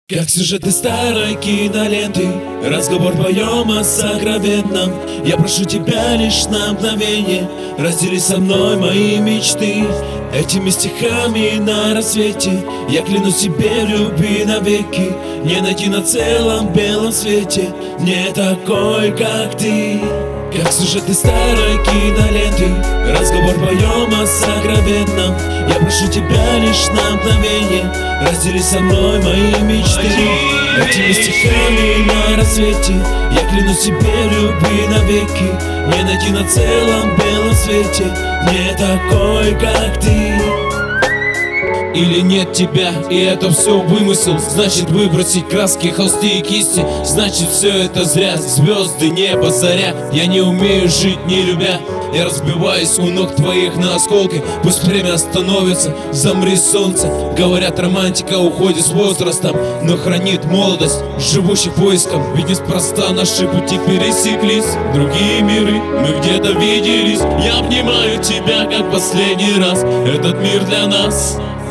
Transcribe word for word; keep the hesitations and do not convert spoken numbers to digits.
Как сюжеты старой киноленты, разговор вдвоем о сокровенном. Я прошу тебя лишь на мгновение, раздели со мной мои мечты. Этими стихами на рассвете я клянусь тебе в любви навеки. Не найти на целом белом свете не такой, как ты. Как сюжеты старой киноленты, разговор вдвоем о сокровенном. Я прошу тебя лишь на мгновение, раздели со мной мои мечты. Этими стихами на рассвете я клянусь себе в любви навеки. Не найти на целом белом свете не такой, как ты. Или нет тебя, и это все вымысел. Значит выбросить краски, холсты и кисти. Значит все это зря, звезды, небо, заря. Я не умею жить, не любя. Я разбиваюсь у ног твоих на осколки. Пусть время остановится, замри солнце. Говорят, романтика уходит с возрастом, но хранит молодость живущих поиском. Ведь неспроста наши пути пересеклись. Другие миры, мы где-то виделись. Я обнимаю тебя, как последний раз. Этот мир для нас